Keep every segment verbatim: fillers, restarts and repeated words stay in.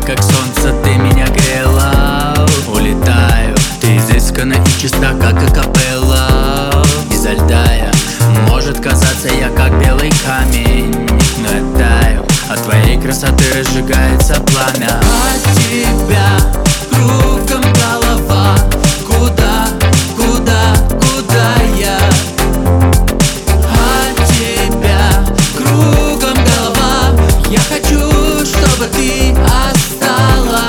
как солнце, ты меня грела. Улетаю, ты изысканна и чиста, как акапелла. Изо льда я, может казаться я как белый камень, но я таю, от твоей красоты разжигается пламя. От тебя кругом голова, куда, куда, куда я? От тебя кругом голова, я хочу, чтобы ты осталась.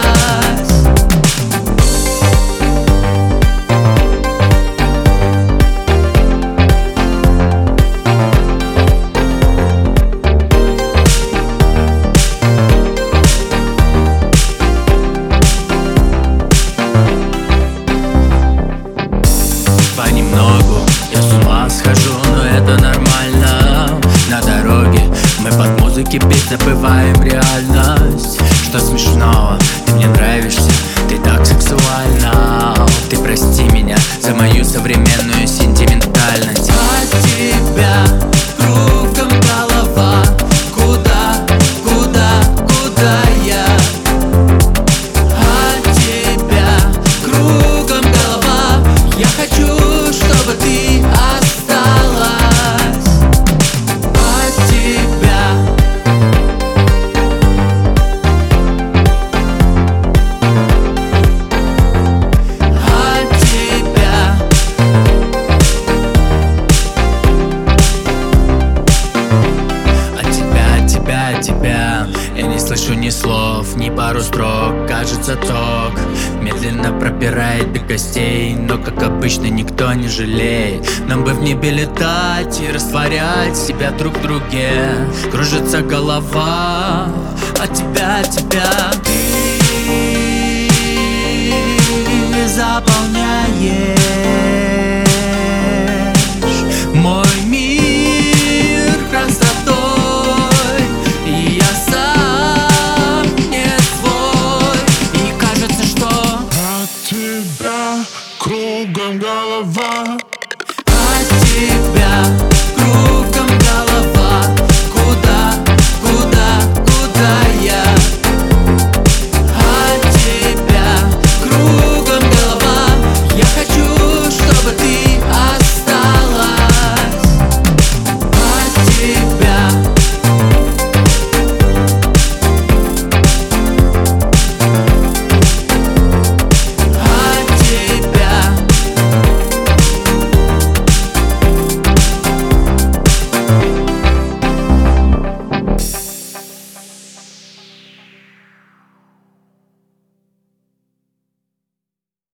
Понемногу я с ума схожу, но это нормально. На дороге мы под музыки петь забываем реальность. Что смешного, ты мне нравишься, ты так сексуальна. Ты прости меня за мою современную сентиментальность. От тебя кругом голова, куда, куда, куда я? От тебя кругом голова, я хочу, чтобы ты осталась. От тебя. От тебя. От тебя, от тебя, от тебя. Я не слышу ни слов, ни пару строк. Кажется, ток медленно пропирает до костей, но, как обычно, никто не жалеет. Нам бы в небе летать и растворять себя друг в друге. Кружится голова от тебя, от тебя. Ты заполняешь мой